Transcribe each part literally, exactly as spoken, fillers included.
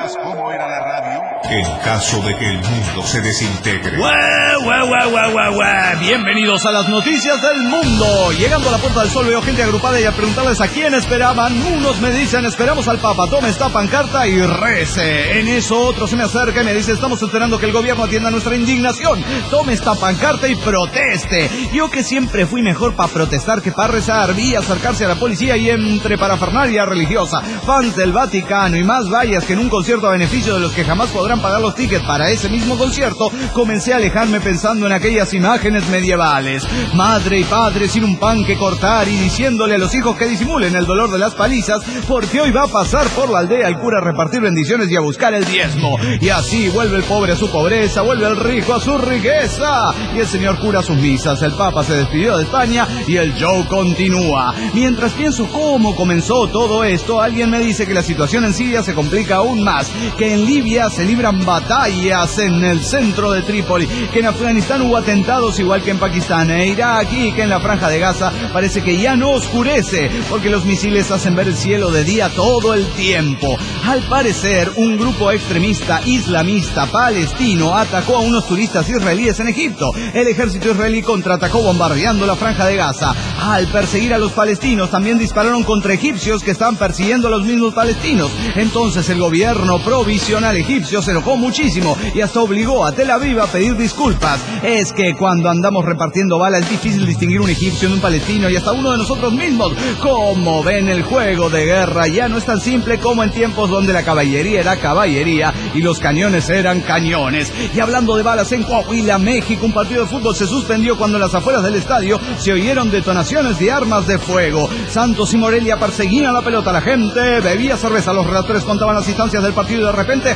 ¿Recuerdas cómo era la radio? En caso de que el mundo se desintegre. ¡Ué, ué, ué, ué, ué, ué! Bienvenidos a las noticias del mundo. Llegando a la Puerta del Sol veo gente agrupada y a preguntarles a quién esperaban. Unos me dicen, esperamos al Papa, tome esta pancarta y rece. En eso otro se me acerca y me dice, estamos esperando que el gobierno atienda nuestra indignación. Tome esta pancarta y proteste. Yo que siempre fui mejor para protestar que para rezar, vi acercarse a la policía y entre parafernalia religiosa, fans del Vaticano y más vallas que en un concierto a beneficio de los que jamás podrán pagar los tickets para ese mismo concierto, comencé a alejarme pensando en aquellas imágenes medievales. Madre y padre sin un pan que cortar y diciéndole a los hijos que disimulen el dolor de las palizas, porque hoy va a pasar por la aldea el cura a repartir bendiciones y a buscar el diezmo. Y así vuelve el pobre a su pobreza, vuelve el rico a su riqueza. Y el señor cura a sus misas, el Papa se despidió de España y el show continúa. Mientras pienso cómo comenzó todo esto, alguien me dice que la situación en Siria se complica aún más, que en Libia se libran batallas en el centro de Trípoli, que en Afganistán hubo atentados igual que en Pakistán e Irak, y que en la franja de Gaza parece que ya no oscurece porque los misiles hacen ver el cielo de día todo el tiempo. Al parecer, un grupo extremista islamista palestino atacó a unos turistas israelíes en Egipto. El ejército israelí contraatacó bombardeando la franja de Gaza. Al perseguir a los palestinos, también dispararon contra egipcios que estaban persiguiendo a los mismos palestinos. Entonces el gobierno provisional egipcio se enojó muchísimo y hasta obligó a Tel Aviv a pedir disculpas. Es que cuando andamos repartiendo balas es difícil distinguir un egipcio de un palestino y hasta uno de nosotros mismos. Como ven, el juego de guerra ya no es tan simple como en tiempos donde la caballería era caballería y los cañones eran cañones. Y hablando de balas, en Coahuila, México, un partido de fútbol se suspendió cuando en las afueras del estadio se oyeron detonaciones de armas de fuego. Santos y Morelia perseguían la pelota, la gente bebía cerveza, los redactores contaban las instancias del partido y de repente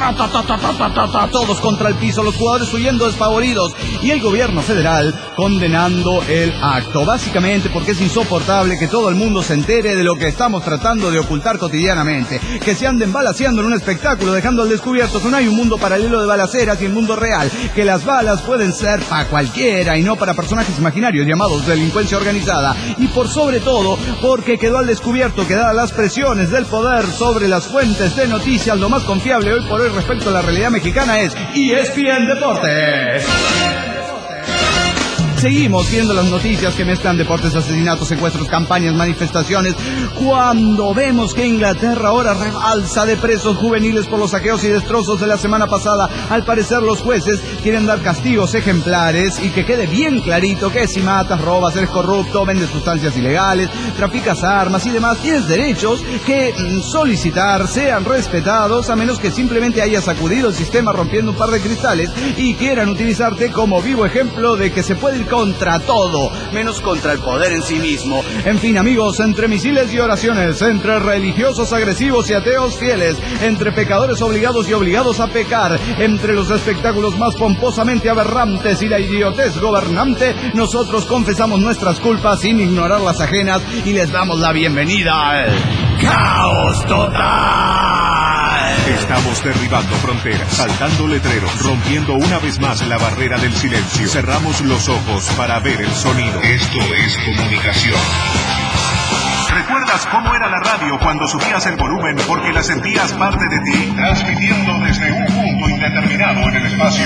todos contra el piso, los jugadores huyendo despavoridos y el gobierno federal condenando el acto, básicamente porque es insoportable que todo el mundo se entere de lo que estamos tratando de ocultar cotidianamente, que se anden balaceando en un espectáculo dejando al descubierto que no hay un mundo paralelo de balaceras y el mundo real, que las balas pueden ser para cualquiera y no para personajes imaginarios llamados delincuencia organizada, y por sobre todo porque quedó al descubierto que dadas las presiones del poder sobre las fuentes de noticias, lo más confiable hoy por hoy respecto a la realidad mexicana es E S P N Deportes. Seguimos viendo las noticias que mezclan deportes, asesinatos, secuestros, campañas, manifestaciones. Cuando vemos que Inglaterra ahora rebalsa de presos juveniles por los saqueos y destrozos de la semana pasada, al parecer los jueces quieren dar castigos ejemplares y que quede bien clarito que si matas, robas, eres corrupto, vendes sustancias ilegales, traficas armas y demás, tienes derechos que solicitar sean respetados a menos que simplemente hayas sacudido el sistema rompiendo un par de cristales y quieran utilizarte como vivo ejemplo de que se puede ir contra todo, menos contra el poder en sí mismo. En fin, amigos, entre misiles y oraciones, entre religiosos agresivos y ateos fieles, entre pecadores obligados y obligados a pecar, entre los espectáculos más pomposamente aberrantes y la idiotez gobernante, nosotros confesamos nuestras culpas sin ignorar las ajenas y les damos la bienvenida al caos total. Estamos derribando fronteras, saltando letreros, rompiendo una vez más la barrera del silencio. Cerramos los ojos para ver el sonido. Esto es comunicación. ¿Recuerdas cómo era la radio cuando subías el volumen porque la sentías parte de ti? Transmitiendo desde un punto indeterminado en el espacio.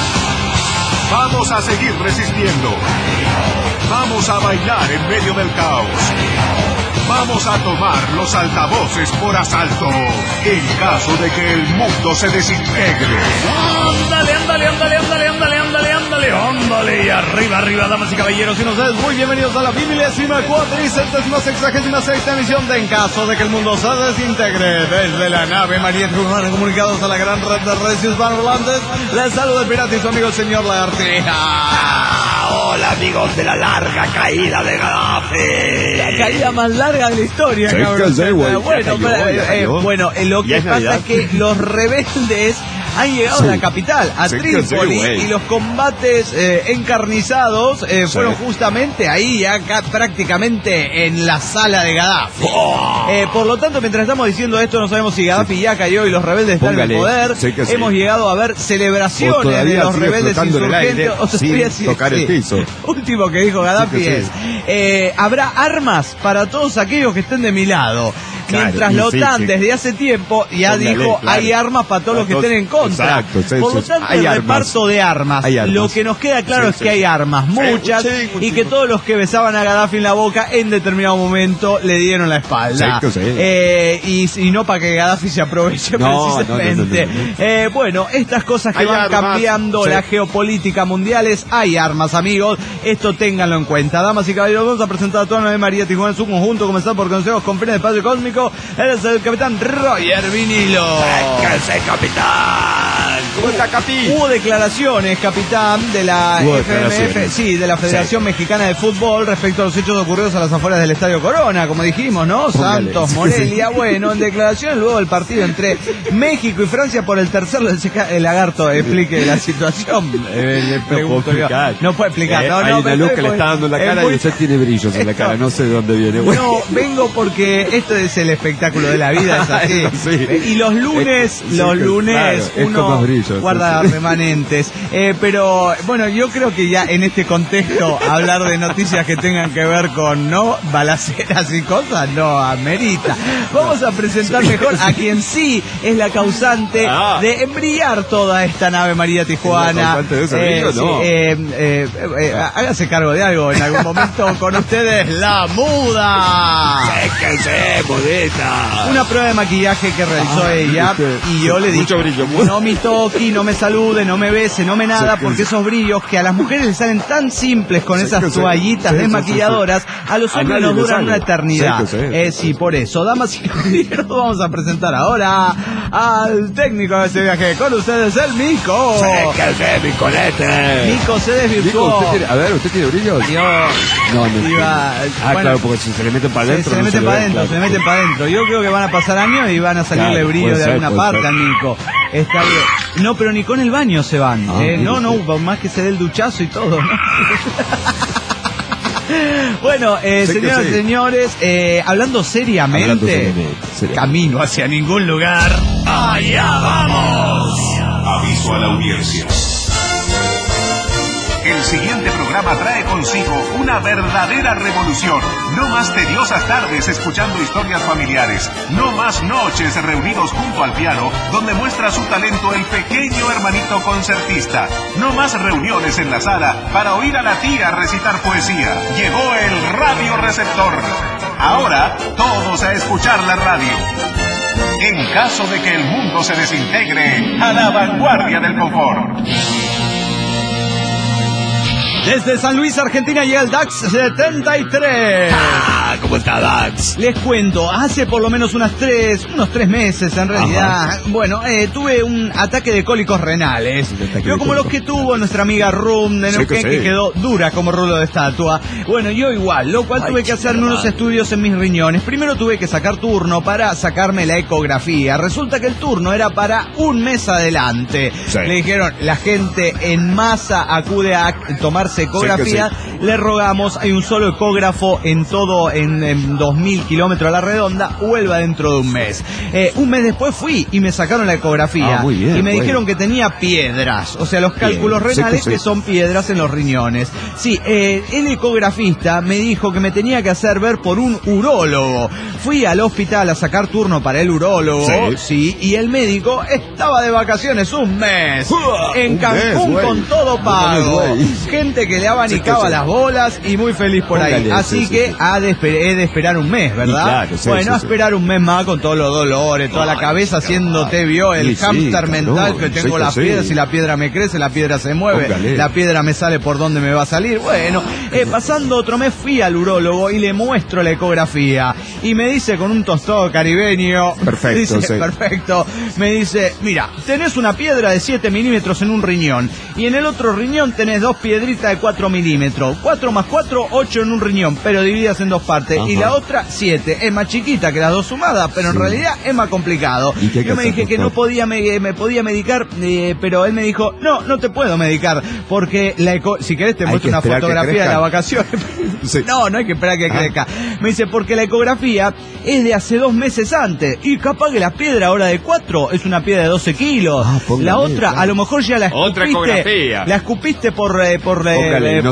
Vamos a seguir resistiendo. Vamos a bailar en medio del caos. Vamos a tomar los altavoces por asalto en caso de que el mundo se desintegre. Ándale, ándale, ándale, ándale, ándale, ándale, ándale, ándale. Y arriba, arriba, damas y caballeros, y ustedes muy bienvenidos a la vigésima cuatricentésima sexagésima sexta emisión de En caso de que el mundo se desintegre. Desde la nave María Humana, comunicados a la gran red de redes hispanohablantes, les saluda el pirata y su amigo el señor Lagartija. Hola amigos de la larga caída de Gaddafi. La caída más larga de la historia, sí, cabrón. Sí, güey, bueno, cayó, eh, eh, bueno, eh, lo que pasa Navidad. Es que los rebeldes han llegado sí. a la capital, a sí, Trípoli, sí, y los combates eh, encarnizados eh, sí. fueron justamente ahí, acá prácticamente en la sala de Gaddafi. Oh. Eh, por lo tanto, mientras estamos diciendo esto, no sabemos si Gaddafi sí. ya cayó y los rebeldes están Póngale. en el poder. Sí Hemos sí. llegado a ver celebraciones de los rebeldes insurgentes. O sin sí, tocar el piso. Último que dijo Gaddafi sí es, eh, habrá armas para todos aquellos que estén de mi lado. Mientras claro, la OTAN sí, sí. desde hace tiempo ya Póngale, dijo claro. hay armas para todos los que estén en contra. Exacto, sí, Por lo sí. tanto, Hay el armas. reparto de armas, Hay armas. lo que nos queda claro Sí, es sí. que hay armas, muchas, Sí, sí, y que todos los que besaban a Gaddafi en la boca en determinado momento le dieron la espalda. Exacto, sí. Eh, y, y no para que Gaddafi se aproveche No, precisamente. no, no, no, no, no. Eh, bueno, estas cosas que Hay van armas, cambiando sí. la geopolítica mundiales, hay armas, amigos. Esto ténganlo en cuenta. Damas y caballeros, vamos a presentar a toda la María Tijuana en su conjunto, comenzar por consejos con fines de espacio cósmico. Él es el capitán Roger Vinilo. ¡Véngase, capitán! ¿Cómo está, Capi? Hubo declaraciones, capitán, de la Hubo F M F, declaraciones. sí, de la Federación Sí. Mexicana de Fútbol respecto a los hechos ocurridos a las afueras del Estadio Corona, como dijimos, ¿no? Póngale. Santos, Sí, Morelia, sí. bueno, en declaraciones luego del partido entre México y Francia por el tercer, el lagarto, explique la situación. Eh, le pregunto puedo yo. explicar. No puede explicar, Eh, no, hay no. una pero luz es que le muy- está dando en la es cara muy- y usted tiene brillos en la cara. No sé de dónde viene. Bueno. No, vengo porque esto es el espectáculo de la vida, es así. Sí. Eh, Y los lunes, Es- sí, los que- lunes, claro, es con uno más brillo, guarda sí, sí. remanentes. Eh, pero bueno, yo creo que ya en este contexto hablar de noticias que tengan que ver con no balaceras y cosas no amerita. Vamos a presentar mejor a quien sí es la causante Ah. de brillar toda esta nave María Tijuana. ¿Es la causante de ese brillo? sí, No. eh, eh, eh, hágase cargo de algo en algún momento con ustedes, la muda. ¡Véngase, modita! Una prueba de maquillaje que realizó Ah, ella usted. y yo le dije, Mucho brillo, mucho. no me toque, no me salude, no me bese, no me nada, Sí, porque sí. esos brillos que a las mujeres les salen tan simples con Sí, esas sí, sí. toallitas Sí, sí, desmaquilladoras, a los A hombres nadie nos le duran sale. una eternidad. Sí, sí, sí. Eh, sí, por eso, damas y caballeros, vamos a presentar ahora al técnico de este viaje, con ustedes el Mico. ¡Véngase, mi colete! Mico se Digo, desvirtuó. ¿usted tiene, a ver, ¿usted tiene brillos? Yo No, no. iba, Ah, bueno, claro, porque si se le meten para Se, adentro. se le no meten le para ve, adentro, claro. se le meten para adentro. Yo creo que van a pasar años y van a salirle Claro, brillo puede de ser, alguna puede parte ser. al Nico. Está bien. No, pero ni con el baño se van. Ah, eh, no, mire no, usted. por más que se dé el duchazo y todo, ¿no? Bueno, eh, Sé que señoras y sí. señores, eh, hablando seriamente, Hablando seriamente, seriamente. camino hacia ningún lugar. ¡Allá vamos! Aviso a la audiencia. El siguiente programa trae consigo una verdadera revolución. No más tediosas tardes escuchando historias familiares. No más noches reunidos junto al piano, donde muestra su talento el pequeño hermanito concertista. No más reuniones en la sala para oír a la tía recitar poesía. Llegó el radio receptor. Ahora, todos a escuchar la radio. En caso de que el mundo se desintegre, a la vanguardia del confort. Desde San Luis, Argentina, llega el DAX setenta y tres. ¡Ah! ¿Cómo está, Dax? Les cuento, hace por lo menos unas tres, unos tres meses en realidad, Ajá. bueno, eh, tuve un ataque de cólicos renales. Un ataque Yo de como los cólicos. que tuvo nuestra amiga Rum de Sí, Neuquén, que que sí. quedó dura como rulo de estatua. Bueno, yo igual, lo cual Ay, tuve que chica hacerme unos madre. estudios en mis riñones. Primero tuve que sacar turno para sacarme la ecografía. Resulta que el turno era para un mes adelante. Sí. Le dijeron, la gente en masa acude a tomarse ecografía. Le rogamos, hay un solo ecógrafo en todo, en, en dos mil kilómetros a la redonda, vuelva dentro de un mes. Eh, un mes después fui y me sacaron la ecografía. Ah, muy bien, y me bueno. dijeron que tenía piedras, o sea, los cálculos Bien, renales sí, sí. que son piedras en los riñones. Sí, eh, el ecografista me dijo que me tenía que hacer ver por un urólogo. Fui al hospital a sacar turno para el urólogo, sí, Sí. y el médico estaba de vacaciones un mes. En Un Cancún mes, güey. con todo Un pago. mes, güey. Gente que le abanicaba Sí, sí, sí. las bolas y muy feliz por ahí. Póngale, Así sí, sí, que sí. ha de esper- he de esperar un mes, ¿verdad? Y claro, sí, bueno, sí, a sí. esperar un mes más con todos los dolores, toda la Ay, cabeza sí, haciéndote, vio el Sí, sí, hámster claro, mental que tengo sí, que las sí. piedras y la piedra me crece, la piedra se mueve, Póngale. la piedra me sale por donde me va a salir. Bueno, eh, pasando otro mes fui al urólogo y le muestro la ecografía y me dice con un tostado caribeño, Perfecto, dice, sí. perfecto, me dice, mira, tenés una piedra de siete milímetros en un riñón y en el otro riñón tenés dos piedritas de cuatro milímetros, cuatro más cuatro, ocho en un riñón, pero divididas en dos partes, Ajá. y la otra siete, es más chiquita que las dos sumadas, pero en Sí. realidad es más complicado. ¿Y qué hay que Yo me hacer, dije que no doctor? podía me, me podía medicar, eh, pero él me dijo, no, no te puedo medicar, porque la eco- si querés te Hay muestro que una esperar que fotografía de crezca. la vacación. Sí. No, no hay que esperar que Ah. crezca. Me dice, porque la ecografía es de hace dos meses antes, y capaz que la piedra ahora de cuatro es una piedra de doce kilos. Ah, póngale, la otra, claro. a lo mejor ya la Otra escupiste, ecografía. la escupiste por, eh, por, eh, Póngale, eh, no por, se dio por el cuenta.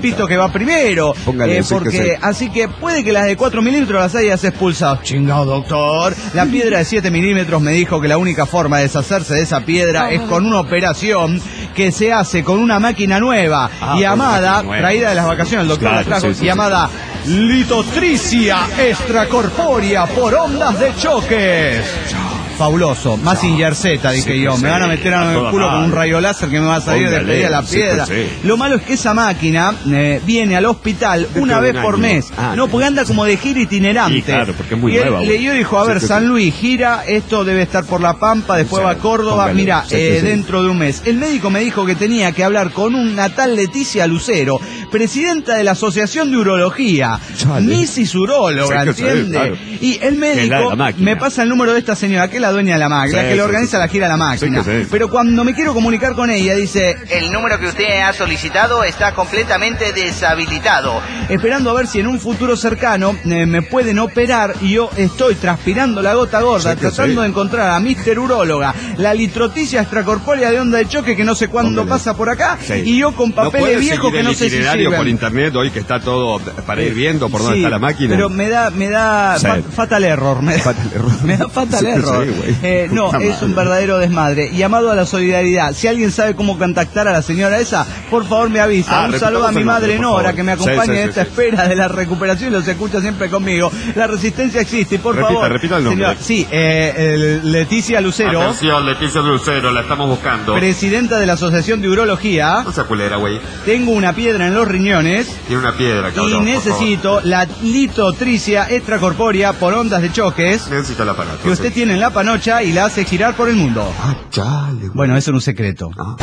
Pepito que va primero. Póngale, eh, sí porque que sí. Así que puede que las de cuatro milímetros las hayas expulsado. Chingado, doctor. La piedra de siete milímetros me dijo que la única forma de deshacerse de esa piedra es con una operación que se hace con una máquina nueva, Ah, llamada, nueva. traída de las vacaciones, el doctor Claro, la trajo, sí, sí, llamada litotricia extracorpórea por ondas de choques. Fabuloso, más Z, dije sí, yo. sí, Me van a meter en a el toda culo con madre. un rayo láser que me va a salir Póngale, de la sí, piedra. sí. Lo malo es que esa máquina eh, viene al hospital Dentro una de vez un por año. mes. Ah, no, sí. porque anda como de gira itinerante. Sí, claro, porque es muy y él nueva, güey. leyó y dijo, a Sí, ver, que San sí. Luis, gira, esto debe estar por La Pampa, después Sí, va a Córdoba. póngale, Mira, sí, que eh, sí. dentro de un mes. El médico me dijo que tenía que hablar con una tal Leticia Lucero, presidenta de la Asociación de Urología. Chale. Misis Uróloga, Sí, que sí, ¿entiende? claro. Y el Que es la de médico la máquina. me pasa el número de esta señora, que es la dueña de la máquina, Sí, que le sí, organiza sí, la sí. gira a la máquina. Sí, que sí. Pero cuando me quiero comunicar con ella, dice, el número que usted ha solicitado está completamente deshabilitado. Esperando a ver si en un futuro cercano eh, me pueden operar, y yo estoy transpirando la gota gorda, Sí, que tratando sí. de encontrar a mister Uróloga, la litroticia extracorpórea de onda de choque que no sé cuándo Póngale. pasa por acá, Sí. y yo con ¿No papeles puede viejos seguir que el no sé si itinerario por sirven. internet hoy que está todo para ir viendo por dónde Sí, está la máquina? pero me da, me da Sí. fa- fatal error. Me, Fatal error. me da fatal Sí, error. sí, güey. Eh, no, Puta es un madre. verdadero desmadre. Llamado a la solidaridad. Si alguien sabe cómo contactar a la señora esa, por favor me avisa. Ah, un saludo a mi repitamos el madre nombre, por Nora, favor. que me Sí, acompaña sí, en sí, esta sí. espera de la recuperación y los escucha siempre conmigo. La resistencia existe, y por Repita, favor. repita el nombre. señora- sí, eh, el- Leticia Lucero, Atención, Leticia Lucero, la estamos buscando. presidenta de la Asociación de Urología. No sea culera, güey. Tengo una piedra en los riñones. Tiene una piedra, Y cabrón. por necesito la litotricia extracorpórea por ondas de choques favor. Necesita el aparato. que usted sí. tiene en la panocha y la hace girar por el mundo. Ah, chale, güey. Bueno, eso no es un secreto. Ah.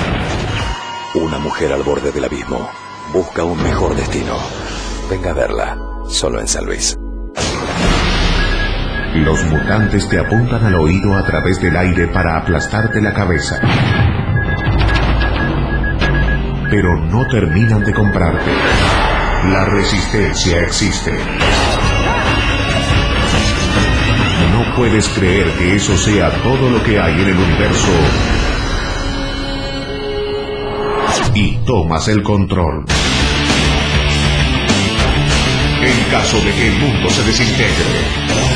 Una mujer al borde del abismo busca un mejor destino. Venga a verla, solo en San Luis. Los mutantes te apuntan al oído a través del aire para aplastarte la cabeza. Pero no terminan de comprarte. La resistencia existe. No puedes creer que eso sea todo lo que hay en el universo. Y tomas el control. En caso de que el mundo se desintegre.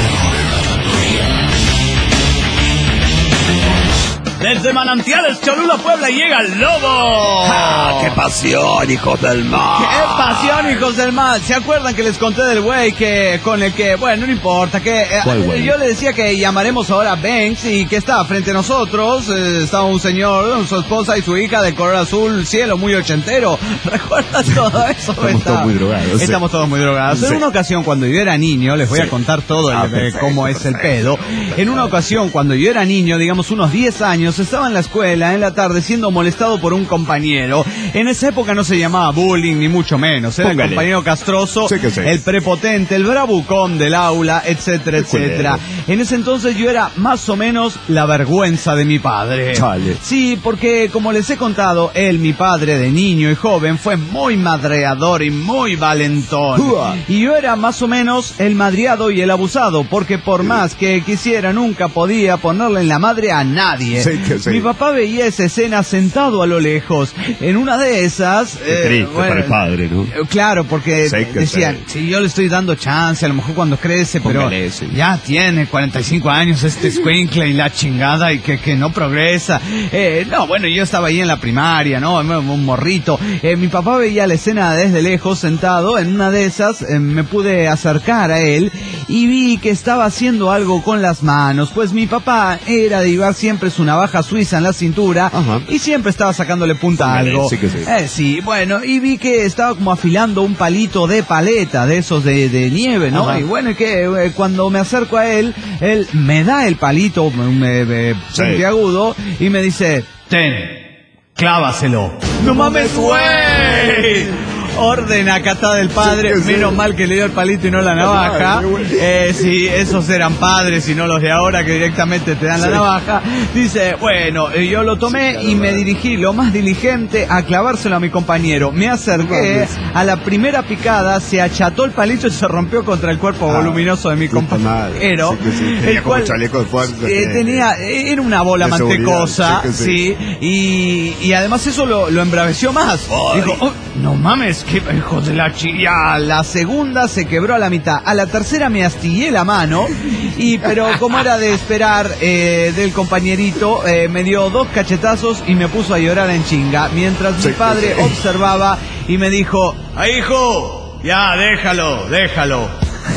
Desde Manantiales, Cholula, Puebla, llega el lobo. ¡Ah, qué pasión, hijos del mar! ¡Qué pasión, hijos del mal! ¿Se acuerdan que les conté del güey que con el que, bueno, no importa, que eh, ¿Cuál güey? yo le decía que llamaremos ahora a Banks y que estaba frente a nosotros? Eh, estaba un señor, su esposa y su hija de color azul cielo, muy ochentero. ¿Recuerdan todo eso? Estamos Está- todos muy drogados, sí. Estamos todos muy drogados. Sí. En una ocasión, cuando yo era niño, les voy Sí. a contar todo el- Ah, eh, perfecto, cómo es el perfecto, pedo. En una ocasión, cuando yo era niño, digamos unos diez años, estaba en la escuela en la tarde siendo molestado por un compañero. En esa época no se llamaba bullying ni mucho menos, era Póngale. el compañero castroso, Sí que sí. el prepotente, el bravucón del aula, etcétera, Qué culero. etcétera. En ese entonces yo era más o menos la vergüenza de mi padre. Chale. Sí, porque como les he contado, él, mi padre de niño y joven, fue muy madreador y muy valentón. Ua. Y yo era más o menos el madreado y el abusado, porque por más que quisiera nunca podía ponerle en la madre a nadie. Sí que sí. Mi papá veía esa escena sentado a lo lejos. En una de esas... Qué eh, triste bueno, para el padre, ¿no? eh, Claro, porque Sí que decían, sí. si yo le estoy dando chance, a lo mejor cuando crece, pero Póngale, sí. ya tiene cuarenta y cinco años este escuincle y la chingada y que, que no progresa. Eh, no, bueno, yo estaba ahí en la primaria, ¿no? Un morrito. Eh, mi papá veía la escena desde lejos, sentado. En una de esas eh, me pude acercar a él y vi que estaba haciendo algo con las manos. Pues mi papá era de llevar siempre su navaja suiza en la cintura. Ajá. Y siempre estaba sacándole punta a Póngale, algo. sí que sí. Eh, sí, bueno, y vi que estaba como afilando un palito de paleta, de esos de, de nieve, ¿no? Ajá. Y bueno, y que eh, cuando me acerco a él, él me da el palito me, me, Sí. puntiagudo y me dice, ten, clávaselo. ¡No mames, güey! Orden acatada del padre, Sí, que sí. menos mal que le dio el palito y no la navaja. madre, güey. Eh, sí, esos eran padres y no los de ahora que directamente te dan la Sí. navaja. Dice, bueno, eh, yo lo tomé Sí, claro, y me madre. dirigí lo más diligente a clavárselo a mi compañero. Me acerqué, mames. a la primera picada se acható el palito y se rompió contra el cuerpo Ah, voluminoso de mi puta madre. compañero. Sí que sí, tenía el como cual, chaleco de fuerza, eh, sí. tenía, era una bola De seguridad, mantecosa, sí que sí, sí. y, y además eso lo, lo embraveció más. Ay. Dijo, "Oh, No mames, qué hijo de la chica. La segunda se quebró a la mitad. A la tercera me astillé la mano. Y pero como era de esperar eh, del compañerito, eh, me dio dos cachetazos y me puso a llorar en chinga. Mientras sí, mi padre sí. observaba y me dijo: ¡Ah, hijo! Ya, déjalo, déjalo.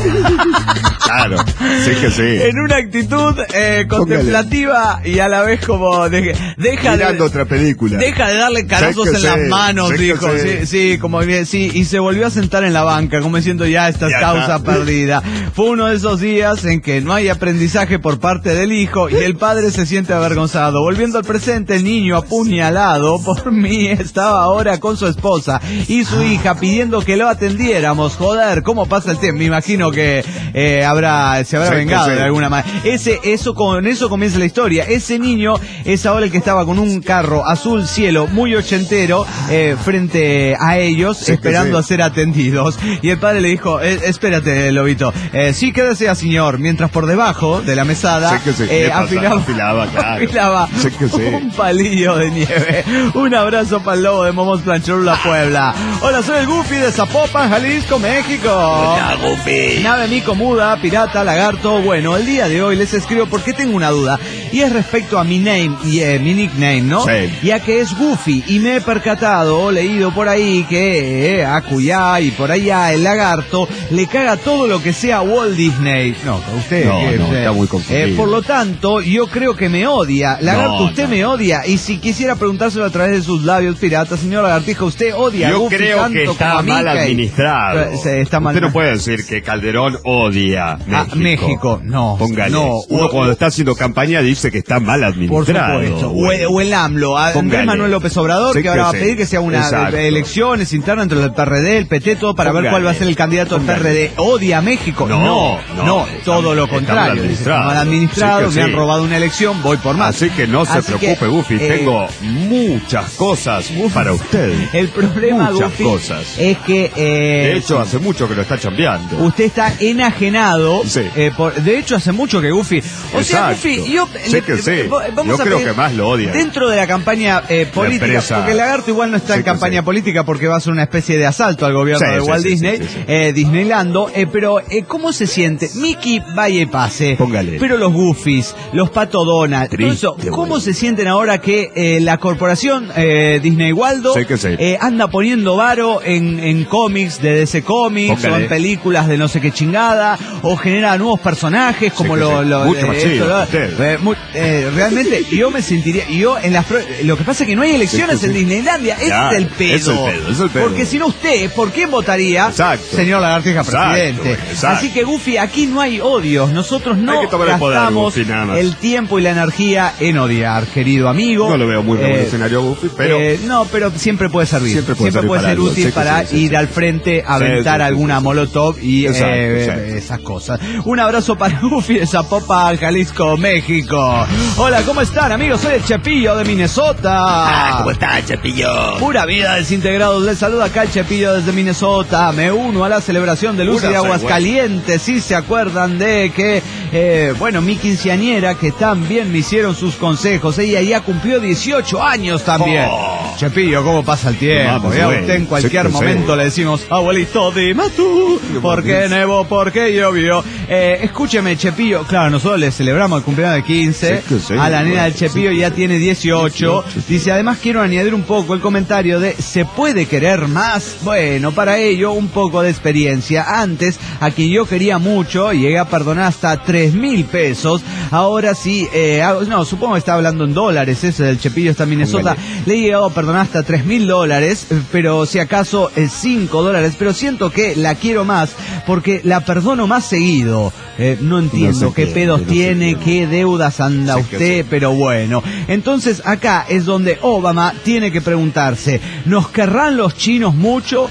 Claro, sí que sí. En una actitud eh, contemplativa y a la vez como de, deja mirando de otra película. Deja de darle carazos en sí, las manos, sí dijo. Sí, sí, como bien, sí, y se volvió a sentar en la banca, como diciendo ya esta es causa perdida. Fue uno de esos días en que no hay aprendizaje por parte del hijo y el padre se siente avergonzado. Volviendo al presente, el niño apuñalado por mí estaba ahora con su esposa y su hija pidiendo que lo atendiéramos. Joder, ¿cómo pasa el tiempo? Me imagino que eh, habrá se habrá sí, vengado sí. de alguna manera. Ese, eso, con eso comienza la historia. Ese niño es ahora el que estaba con un carro azul cielo muy ochentero eh, frente a ellos, sí, esperando sí. a ser atendidos. Y el padre le dijo: eh, espérate, Lobito, eh, sí, quédese, señor. Mientras por debajo de la mesada sí, sí. eh, afilaba, afilaba, claro. afilaba sí, sí. un palillo de nieve. Un abrazo para el lobo de Momos Plancholula, Puebla. Hola, soy el Goofy de Zapopan, Jalisco, México. Hola, Goofy. Nave mico, muda, pirata, lagarto. Bueno, el día de hoy les escribo porque tengo una duda y es respecto a mi name y eh, mi nickname, ¿no? Sí. Ya que es Goofy y me he percatado, leído por ahí que eh, a Cuyá y por allá el lagarto le caga todo lo que sea Walt Disney. No, usted no, eh, no, eh, está muy confundido. Eh, por lo tanto, yo creo que me odia. Lagarto, no, usted no. me odia y si quisiera preguntárselo a través de sus labios piratas, señor Lagartijo, usted odia yo a Goofy creo tanto que está como a mal Mickey. administrado. Eh, está mal. Usted no puede decir que Calderón odia México. Ah, México, no. Póngale. No, Uno o, cuando está haciendo campaña dice que está mal administrado. Por supuesto. O el, o el AMLO, Andrés Manuel López Obrador, sí, que ahora va a pedir que sea una Exacto. elecciones internas entre el P R D, el P T, todo para Póngale. ver cuál va a ser el candidato del P R D. ¿Odia a México? No, no, no, no todo lo contrario. Está mal administrado. Está mal administrado, sí me sí. han robado una elección, voy por más. Así que no se Así preocupe, que, Goofy, eh, tengo muchas cosas para usted. El problema, muchas Goofy, cosas. es que... Eh, de hecho, hace mucho que lo está chambeando. Usted está enajenado. Sí. Eh, por, de hecho, hace mucho que Goofy... O Exacto. sea, Goofy, yo... Sí le, que sí. Vamos yo a creo pedir, que más lo odia. Dentro de la campaña eh, política, empresa, porque el lagarto igual no está sí en campaña sí. política porque va a ser una especie de asalto al gobierno sí, de sí, Walt sí, Disney, sí, sí, sí. Eh, Disneylando, eh, pero eh, ¿cómo se siente? Mickey vaya y pase. Póngale. Pero los Goofys, los Pato Donald, Triste, todo eso, ¿cómo bueno. se sienten ahora que eh, la corporación eh, Disney Waldo sí que sí. eh, anda poniendo varo en, en cómics de D C Comics Póngale. o en películas de no sé qué chingada o genera nuevos personajes como sí lo, sí. lo mucho más eh, chido, esto, eh, muy, eh, realmente yo me sentiría yo en las lo que pasa es que no hay elecciones sí, sí, sí. en Disneylandia, ese ya, es el pedo, es el pedo, es el pedo. Porque si no usted, ¿por quién votaría? Exacto. Señor Lagartija, exacto, presidente. Exacto. Así que Goofy, aquí no hay odios, nosotros no hay que tomar gastamos el, poder, Goofy, el tiempo y la energía en odiar, querido amigo. No lo veo muy revolucionario, eh, Goofy, pero eh, no, pero siempre puede servir, siempre puede, siempre puede ser útil sí, para sí, sí, ir sí. al frente a aventar sí, sí, alguna sí, sí. molotov y exacto, eh, exacto. esas cosas. Un abrazo para Goofy de Zapopan, Jalisco, México. Hola, ¿cómo están, amigos? Soy el Chepillo de Minnesota. Ah, ¿cómo está, Chepillo? Pura vida, desintegrados. Les saluda acá el Chepillo desde Minnesota. Me uno a la celebración de Lucy de Aguascalientes. Si sí, se acuerdan de que, eh, bueno, mi quinceañera, que también me hicieron sus consejos. Ella ya cumplió dieciocho años también. Oh. Chepillo, ¿cómo pasa el tiempo? Ya usted en cualquier momento sé. le decimos, abuelito, dime tú, ¿por qué nevó? ¿Por qué llovió? Eh, escúcheme, Chepillo. Claro, nosotros le celebramos el cumpleaños de quince. Sé a la nena del Chepillo ya tiene dieciocho. Dice, además quiero añadir un poco el comentario de, ¿se puede querer más? Bueno, para ello, un poco de experiencia. Antes, a quien yo quería mucho, llegué a perdonar hasta tres mil pesos. Ahora sí, eh, no, supongo que está hablando en dólares, ese del Chepillo está en Minnesota. Le he llegado a perdonar hasta tres mil dólares, pero si acaso cinco dólares, pero siento que la quiero más porque la perdono más seguido. Eh, no entiendo no qué, qué pedos no tiene, qué, qué deudas anda sé usted, sí. pero bueno. Entonces acá es donde Obama tiene que preguntarse, ¿nos querrán los chinos mucho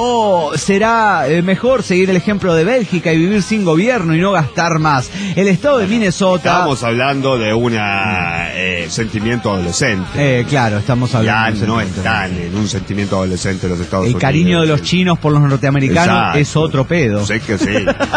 o será eh, mejor seguir el ejemplo de Bélgica y vivir sin gobierno y no gastar más? El estado de Minnesota... Estamos hablando de un eh, sentimiento adolescente. Eh, claro, estamos hablando... Ya no están en un sentimiento adolescente los Estados el Unidos. El cariño de los chinos por los norteamericanos Exacto. es otro pedo. Sé que sí.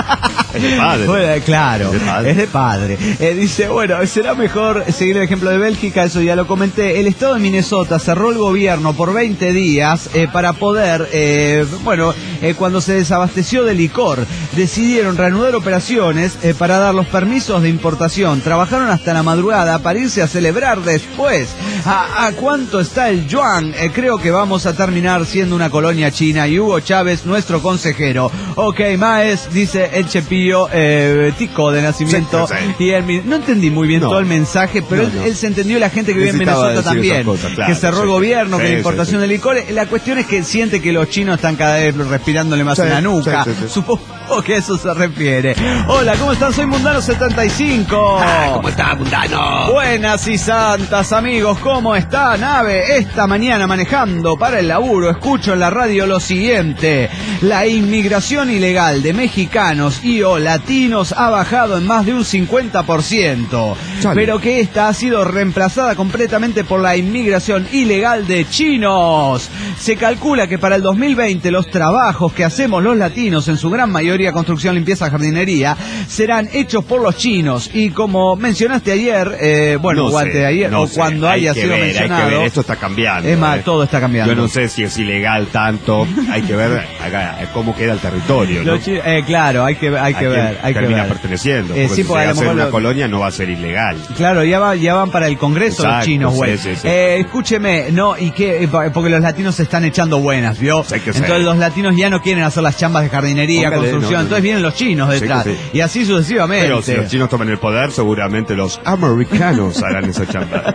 Es de padre. Bueno, claro, Es de padre. es de padre. Eh, dice, bueno, será mejor seguir el ejemplo de Bélgica, eso ya lo comenté. El estado de Minnesota cerró el gobierno por veinte días eh, para poder, eh, bueno, eh, cuando se desabasteció de licor, decidieron reanudar operaciones eh, para dar los permisos de importación. Trabajaron hasta la madrugada para irse a celebrar después. ¿A, a cuánto está el yuan? Eh, creo que vamos a terminar siendo una colonia china. Y Hugo Chávez, nuestro consejero. Ok, Maes, dice el Chepillo, eh, tico de nacimiento. Sí, sí. Y él, no entendí muy bien No. todo el mensaje, pero No, él, no. él se entendió, la gente que vive en Necesitaba Minnesota decir también, esas cosas, claro, que cerró sí, el gobierno, sí, que la sí, importación sí. de licor. La cuestión es que siente que los chinos están cada vez respirándole más Sí, en la nuca. sí, sí, sí. Supongo que a eso se refiere. Hola, ¿cómo están? Soy Mundano setenta y cinco. Ah, ¿cómo está, mundano? Buenas y santas, amigos, ¿cómo está, nave? Esta mañana manejando para el laburo, escucho en la radio lo siguiente: la inmigración ilegal de mexicanos y o latinos ha bajado en más de un cincuenta por ciento, Chale. pero que esta ha sido reemplazada completamente por la inmigración ilegal de chinos. Se calcula que para el dos mil veinte los trabajos que hacemos los latinos, en su gran mayoría construcción, limpieza, jardinería, serán hechos por los chinos. Y como mencionaste ayer, eh, bueno, No o sé, antes de ayer, no o sé. cuando Hay haya que sido ver, mencionado. hay que ver. Esto está cambiando. Es más, eh. todo está cambiando. Yo no sé si es ilegal tanto. Hay que ver acá, eh, cómo queda el territorio, ¿no? Los chi- eh, claro, hay que, hay que ¿A quién ver, hay que termina ver. perteneciendo. Eh, Porque sí, si porque a se lo hace en mejor una lo- colonia no va a ser ilegal. Claro, ya, va, ya van para el Congreso los Exacto, chinos, sí, güey. sí, sí. Eh, escúcheme, no, y que, eh, porque los latinos se están echando buenas, ¿vio? Sí que sí. Entonces los latinos ya no quieren hacer las chambas de jardinería, Póngale, construcción, no, no, entonces no. vienen los chinos Sí que detrás. sí. Y así sucesivamente. Pero si los chinos toman el poder, seguramente los americanos harán esa chamba.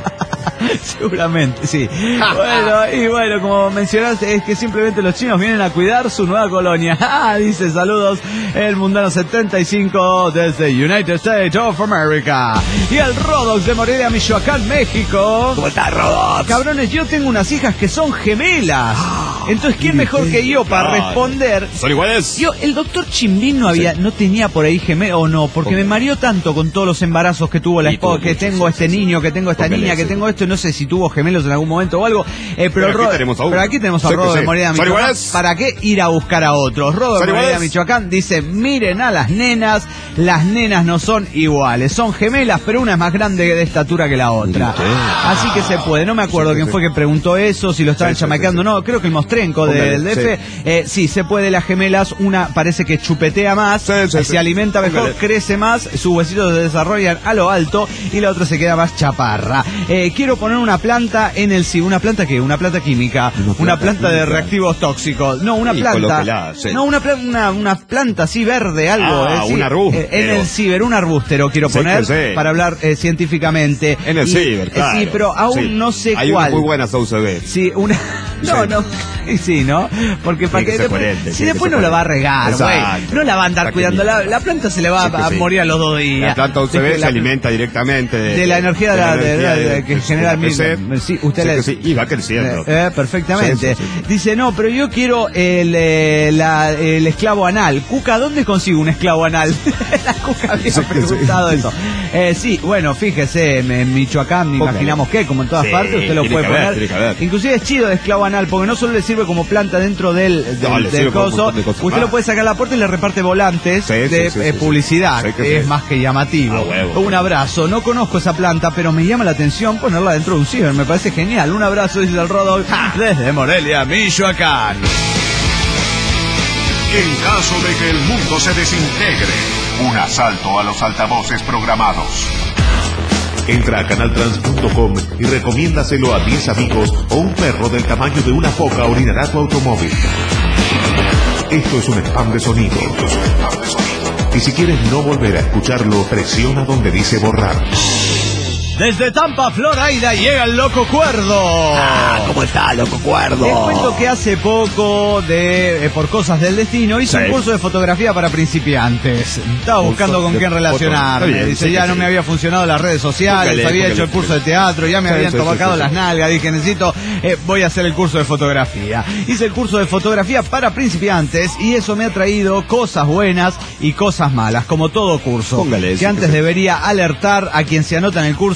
Seguramente, sí. Bueno, y bueno, como mencionaste, es que simplemente los chinos vienen a cuidar su nueva colonia. Ah, dice, saludos, el Mundano setenta y cinco desde United States of America. Y el Rodox de Morelia, Michoacán, México. ¿Cómo está, Rodox? Cabrones, yo tengo unas hijas que son gemelas. Entonces, ¿quién mejor que yo para Claro. responder? ¿Son iguales? Yo, el doctor Chimbín no había, no tenía por ahí gemelos, o no, porque me mareó tanto con todos los embarazos que tuvo la Y esposa, tuvo que muchos, tengo sí, este sí, niño, sí. que tengo esta Póngale, niña, que sí. tengo esto, no sé si tuvo gemelos en algún momento o algo, eh, pero, Pero aquí Ro- tenemos a uno. pero aquí tenemos a Sí que Rodo de sí. Morelia, ¿Son Michoacán. iguales? ¿Para qué ir a buscar a otros? Rodo de ¿Son Morelia, iguales? Michoacán dice, miren a las nenas, las nenas no son iguales, son gemelas, pero una es más grande de estatura que la otra. Así que se puede, no me acuerdo Sí, sí, quién sí. fue que preguntó eso, si lo estaban Sí, sí, chamaqueando, sí, sí. no, creo que el Mostrenco Póngale, del D F, sí. eh, sí, se puede, las gemelas, una parece que chupetea más, Sí, sí, eh, sí. se alimenta mejor, Póngale. crece más, sus huesitos se desarrollan a lo alto y la otra se queda más chaparra. Eh, quiero poner una planta en el sí, una planta que, una planta química, Una una planta planta de química. reactivos tóxicos, no, una Sí, planta, colóquela, sí. no, una, pla- una, una planta así verde, algo, Ah, eh, sí, un arbusto. eh, en el ciber, un arbustero quiero Sí, poner que sí. para hablar eh, científicamente. En el Y- ciber, eh, claro. Sí, pero aún Sí. no sé Hay cuál. unas muy buenas U C B. Sí, una. No, Sí. no. Y sí, ¿no? Porque para que que ser después, coherente, si tiene que después ser no la va a coherente. regar, güey. Exacto. No la va a andar ¿Para qué cuidando. La, mierda? la planta se le va Sí que a, a sí. morir a los dos días. La planta U C B Después se la- alimenta directamente de, de la energía de la, de- energía de- de- que de- genera de el la P C. mismo. Sí, usted Sí le- que sí, y va creciendo. Eh, eh, perfectamente. Sí, sí, sí. Dice, no, pero yo quiero el, eh, la- el esclavo anal. Cuca, ¿dónde consigo un esclavo anal? La Cuca había Sí, sí. preguntado eso. Eh, sí, bueno, fíjese, en, en Michoacán me Póngale. imaginamos que, como en todas Sí, partes, usted lo tiene puede que haber, poner. tiene que haber. Inclusive es chido de esclavo anal, porque no solo le sirve como planta dentro del, del, No, le del sirve para un coso, montón de cosas usted más. lo puede sacar a la puerta y le reparte volantes Sí, sí, de sí, eh, sí, publicidad. sí, que es sí. más que llamativo. Ah, huevo. Un abrazo. No conozco esa planta, pero me llama la atención ponerla dentro de un ciber. Me parece genial. Un abrazo, dice el Rodo, desde Morelia, Michoacán. En caso de que el mundo se desintegre, un asalto a los altavoces programados. Entra a canaltrans punto com y recomiéndaselo a diez amigos o un perro del tamaño de una foca orinará tu automóvil. Esto es un spam de sonido. Y si quieres no volver a escucharlo, presiona donde dice borrar. Desde Tampa, Florida, llega el Loco Cuerdo. Ah, ¿cómo está, loco cuerdo? Les cuento que hace poco, de eh, por cosas del destino, hice Sí. un curso de fotografía para principiantes. Estaba Curso buscando con de quién foto. relacionarme. Está bien, Dice, sí ya que no sí. me había funcionado las redes sociales, Póngale, había póngale, hecho el curso de póngale. teatro, ya me Sí, habían sí, sí, tocado sí, las sí. nalgas. Dije, necesito, eh, voy a hacer el curso de fotografía. Hice el curso de fotografía para principiantes y eso me ha traído cosas buenas y cosas malas, como todo curso. Póngale, sí que que antes sí. debería alertar a quien se anota en el curso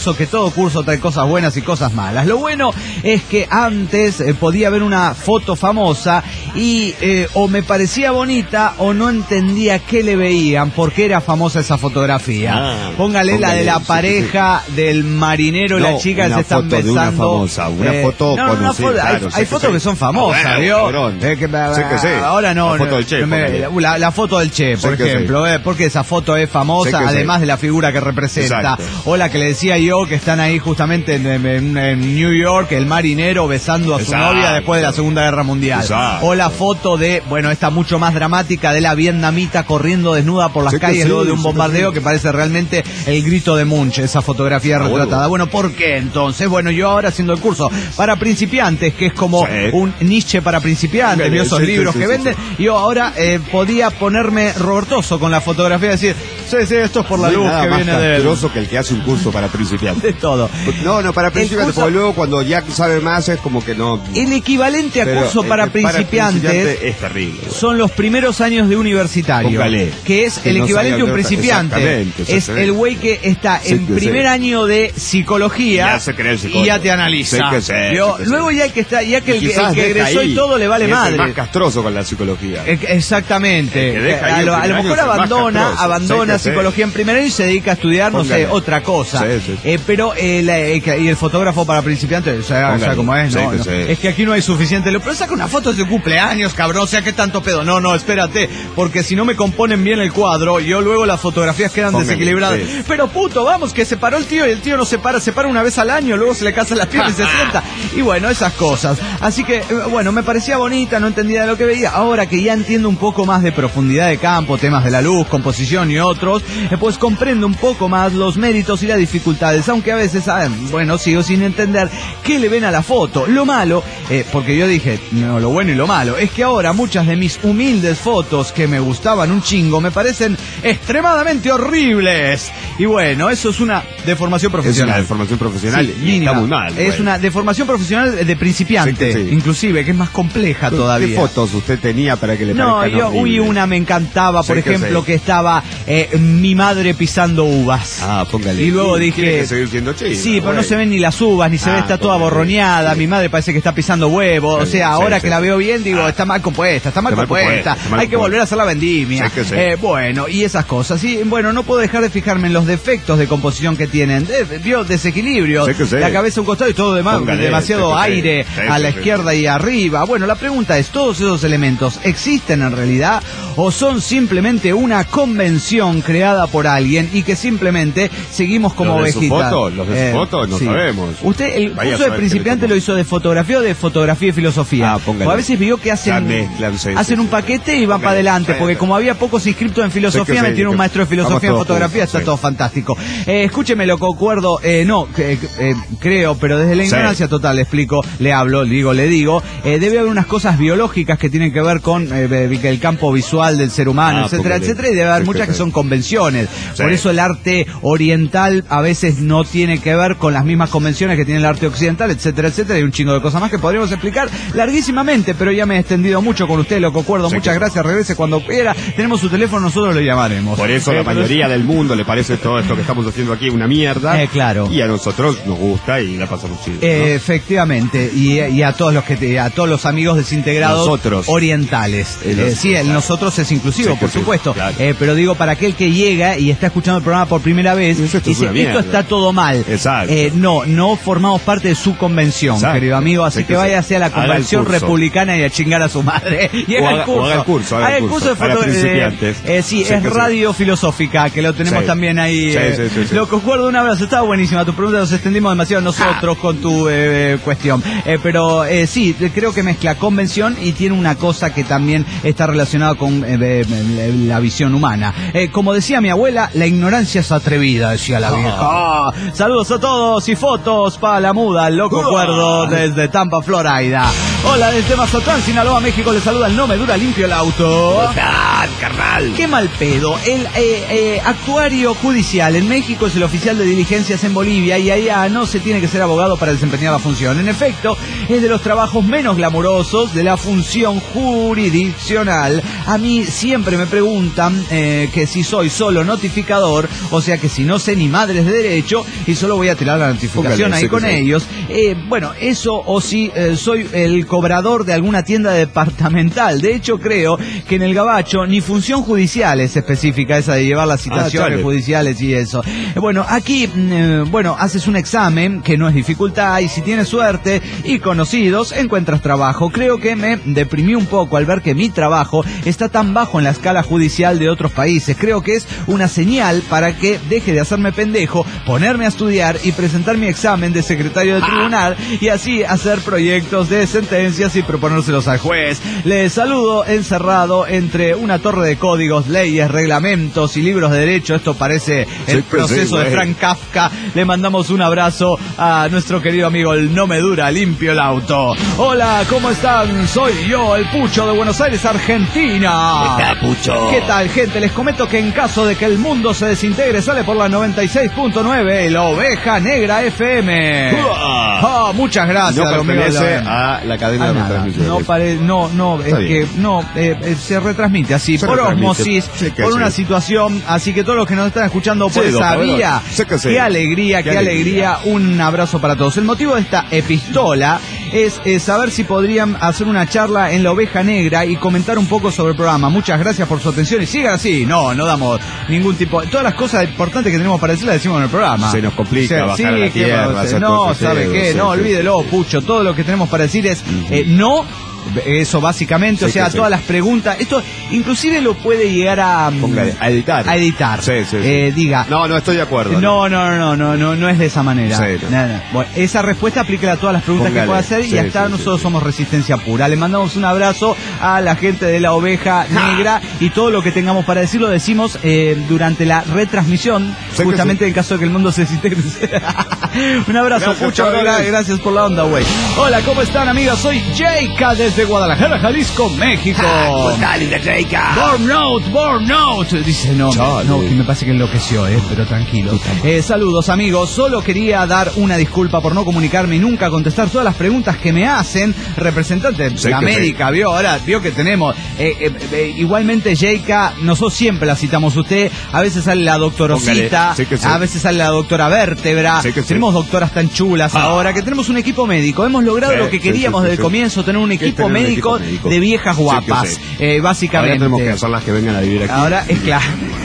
curso, que todo curso trae cosas buenas y cosas malas. Lo bueno es que antes eh, podía ver una foto famosa y eh, o me parecía bonita o no entendía qué le veían, porque era famosa esa fotografía. Ah, póngale, póngale la de la pareja sí, sí. del marinero y no, la chica se están besando. Una famosa, una eh, foto no, conocida. Una foto, claro, hay hay fotos que son famosas, ¿vio? Eh, que, sé que sí. Ahora no. La foto del Che. Me, la, la foto del Che, por sé ejemplo, eh, porque esa foto es famosa, además sí. de la figura que representa. Exacto. O la que le decía yo, que están ahí justamente en, en, en New York, el marinero besando a su Exacto. novia después de la Segunda Guerra Mundial. Exacto. O la foto de, bueno, esta mucho más dramática de la vietnamita corriendo desnuda por las sé calles sí, luego de un bombardeo, que parece realmente el grito de Munch, esa fotografía ah, retratada. Bueno. bueno, ¿por qué entonces? Bueno, yo ahora haciendo el curso para principiantes, que es como sí. un niche para principiantes, sí, esos sí, libros sí, que sí, venden, sí. yo ahora eh, podía ponerme robertoso con la fotografía y decir, sí, sí, esto es por la no luz que viene de él. Que el que hace un curso para principiantes. De todo. No, no, para principiantes, curso, porque luego cuando ya sabe más es como que no... El equivalente a Pero curso para, el, principiantes para principiantes es terrible. Son los primeros años de universitario. Póngale, que es que el no equivalente a un principiante. Es el güey que está sí, en primer sí. año de psicología y ya te analiza. Sí que sí, Yo, sí que luego sí. ya el que está, ya que el, el que egresó y todo le vale madre. Es el más castroso con la psicología. Exactamente. A lo, a lo mejor abandona, abandona sí psicología sí. en primer año y se dedica a estudiar, no Póngale. sé, otra cosa. Sí, sí, sí. Eh, pero eh, la, eh, y el fotógrafo para principiantes, o sea, o sea como es, ¿no? Sí, no. Sí. Es que aquí no hay suficiente. Pero saca una foto de su cumpleaños, cabrón, o sea, ¿qué tanto pedo? No, no, espérate, porque si no me componen bien el cuadro, yo luego las fotografías quedan Póngale, desequilibradas. Sí. Pero puto, vamos, que se paró el tío y el tío no se para, se para una vez al año, luego se le casan las piernas y se sienta. Y bueno, esas cosas. Así que, bueno, me parecía bonita, no entendía de lo que veía. Ahora que ya entiendo un poco más de profundidad de campo, temas de la luz, composición y otros, eh, pues comprendo un poco más los méritos y las dificultades, aunque a veces, ah, bueno, sigo sin entender qué le ven a la foto. Lo malo, eh, porque yo dije, no, lo bueno y lo malo, es que ahora muchas de mis humildes fotos que me gustaban un chingo me parecen extremadamente horribles. Y bueno, eso es una deformación profesional. Es una deformación profesional sí, y está muy mal. Es bueno. una deformación profesional de principiante, sí, sí. inclusive, que es más compleja ¿Qué, todavía. ¿Qué fotos usted tenía para que le no, parezcan yo, uy, una me encantaba, por sí, ejemplo, que, que estaba eh, mi madre pisando uvas. Ah, póngale. Y luego dije... Tiene que seguir siendo chino, sí, pero bueno. no se ven ni las uvas, ni se ah, ve, está toda borroneada, sí. mi madre parece que está pisando huevo, sí, o sea, ahora sí, que sí. la veo bien, digo, ah. está mal compuesta, está mal está compuesta, mal compuesta mal hay que volver a hacer la vendimia. Sí, sí. Eh, bueno, y esas cosas. Y bueno, no puedo dejar de fijarme en los defectos de composición que tienen. De, vio desequilibrios, sí, sí. la cabeza a un costado y todo demás, póngale, demasiado sí, aire sí, a la sí, izquierda sí. y arriba. Bueno, la pregunta es, ¿todos esos elementos existen en realidad o son simplemente una convención creada por alguien y que simplemente seguimos como ovejitas? Los de su eh, foto no sí. sabemos. Usted, el Vaya curso de principiante lo hizo de fotografía o de fotografía y filosofía. Ah, o a veces vio que hacen, mezclan, sí, hacen sí, un paquete y van para adelante, sí, porque sí. como había pocos inscriptos en filosofía, me tiene un maestro de filosofía en fotografía, juntos, está sí. todo fantástico. Eh, escúcheme, lo concuerdo, eh, no, eh, eh, creo, pero desde la ignorancia sí. total le explico, le hablo, le digo, le digo, eh, debe haber unas cosas biológicas que tienen que ver con eh, el campo visual del ser humano, ah, etcétera, etcétera, y debe haber sí, muchas sí. que son convenciones. Sí. Por eso el arte oriental a veces no tiene que ver con las mismas convenciones que tiene el arte occidental, etcétera, etcétera, y un chingo de cosas más que podríamos explicar larguísimamente, pero ya me he extendido mucho con usted, lo concuerdo, sí, muchas que... gracias, regrese cuando quiera, tenemos su teléfono, nosotros lo llamaremos. Por eso eh, la mayoría pero... del mundo le parece todo esto que estamos haciendo aquí una mierda, eh, claro. y a nosotros nos gusta y la pasamos chido, ¿no? eh, efectivamente, y, y a todos los que a todos los amigos desintegrados nosotros. orientales, eh, eh, sí, el nosotros es inclusivo, sí, por sí, supuesto, claro. eh, pero digo, para aquel que llega y está escuchando el programa por primera vez, esto y dice, esto está todo mal. Exacto. Eh, no, no formamos parte de su convención, Exacto. querido amigo, así sí, que, que vaya hacia la convención republicana y a chingar a su madre. Y haga el curso. Haga el curso, haga el curso de foto, principiantes. Eh, eh, sí, sí, es radio sí. filosófica, que lo tenemos sí. también ahí. Sí, eh, sí, sí, sí. Lo concuerdo, un abrazo, estaba buenísima tu pregunta, nos extendimos demasiado nosotros ah. con tu eh, cuestión. Eh, pero eh, sí, creo que mezcla convención y tiene una cosa que también está relacionada con eh, eh, la visión humana. Eh, como decía mi abuela, la ignorancia es atrevida, decía la vieja. Ah. Saludos a todos y fotos para la muda, loco cuerdo desde Tampa, Florida. Hola, desde Mazatlán, Sinaloa, México, le saluda el No Me Dura Limpio el Auto. ¿Cómo estás, carnal? Qué mal pedo. El eh, eh, actuario judicial en México es el oficial de diligencias en Bolivia y allá no se tiene que ser abogado para desempeñar la función. En efecto, es de los trabajos menos glamurosos de la función jurisdiccional. A mí siempre me preguntan eh, que si soy solo notificador, o sea que si no sé ni madres de derecho y solo voy a tirar la notificación Póngale, ahí sí con que ellos. Eh, bueno, eso o si eh, soy el cobrador de alguna tienda departamental. De hecho, creo que en el Gabacho ni función judicial es específica esa de llevar las citaciones Ah, judiciales y eso. Eh, bueno, aquí, eh, bueno, haces un examen que no es dificultad y si tienes suerte y conocidos, encuentras trabajo. Creo que me deprimí un poco al ver que mi trabajo está tan bajo en la escala judicial de otros países. Creo que es una señal para que deje de hacerme pendejo, ponerme a estudiar y presentar mi examen de secretario de tribunal y así hacer proyectos de sentencias y proponérselos al juez. Les saludo encerrado entre una torre de códigos, leyes, reglamentos y libros de derecho. Esto parece el Sí, pues proceso sí, de Frank Kafka. Le mandamos un abrazo a nuestro querido amigo el No Me Dura Limpio el Auto. Hola, ¿cómo están? Soy yo, el Pucho de Buenos Aires, Argentina. ¿Qué tal, Pucho? ¿Qué tal, gente? Les comento que en caso de que el mundo se desintegre, sale por la noventa y seis punto nueve, la Oveja Negra F M. Ah, muchas gracias. No amigo de la- pertenece a la cadena Ah, de nada. retransmisión. No, pare, no, no, es Está que bien. no, eh, eh, se retransmite así, Se por retransmite. osmosis, Sí que por sí. una situación, así que todos los que nos están escuchando por Sí, esa don Pablo. vía, Sí que sí. qué alegría, qué, Qué alegría. alegría. Un abrazo para todos. El motivo de esta epistola es eh, saber si podrían hacer una charla en la Oveja Negra y comentar un poco sobre el programa. Muchas gracias por su atención y sigan así. No, no damos ningún tipo, todas las cosas importantes que tenemos para decir las decimos en el programa. Se nos complica O bajar a la ¿qué tierra, vamos a hacer? hacer No, cosas, ¿sabe sí, qué? sí, No, sí, olvídelo, sí. Pucho. Todo lo que tenemos para decir es eh, no. Eso básicamente, o Sí, sea, que sí. todas las preguntas. Esto inclusive lo puede llegar a, mm, Póngale, a editar. a editar. Sí, sí, sí. Eh, diga. No, no estoy de acuerdo. No, no, no, no, no, no es de esa manera. Sí, no. No, no. Bueno, esa respuesta aplíquela a todas las preguntas Póngale. que pueda hacer y Sí, hasta sí, nosotros sí, sí. somos resistencia pura. Le mandamos un abrazo a la gente de la Oveja Negra y todo lo que tengamos para decir lo decimos eh, durante la retransmisión, Sí, que justamente sí. en caso de que el mundo se desintegre. Un abrazo, Gracias, Pucho, Chávez. gracias, gracias por la onda, güey. Hola, ¿cómo están, amigos? Soy Jayka desde Guadalajara, Jalisco, México. ¿Cómo estás, linda Jayka? Burnout, Burnout. Dice, no, Chale. no, que me parece que enloqueció, eh, pero tranquilo. Eh, saludos, amigos. Solo quería dar una disculpa por no comunicarme y nunca contestar todas las preguntas que me hacen. Representante de Sí, que América, vio, ahora, vio que tenemos. Eh, eh, eh, igualmente, Jayka, nosotros siempre la citamos a usted. A veces sale la doctorosita, Póngale. Sí que sí. a veces sale la doctora Vértebra. Sí que sí. Tenemos doctoras tan chulas Ah. ahora que tenemos un equipo médico. Hemos logrado Sí, lo que sí, queríamos sí, sí, desde el sí. comienzo, tener un Que equipo, tener un médico, equipo médico. de viejas Sí, que guapas. sí. Eh, básicamente. Ahora tenemos que hacer las que vengan a vivir aquí. Ahora es claro.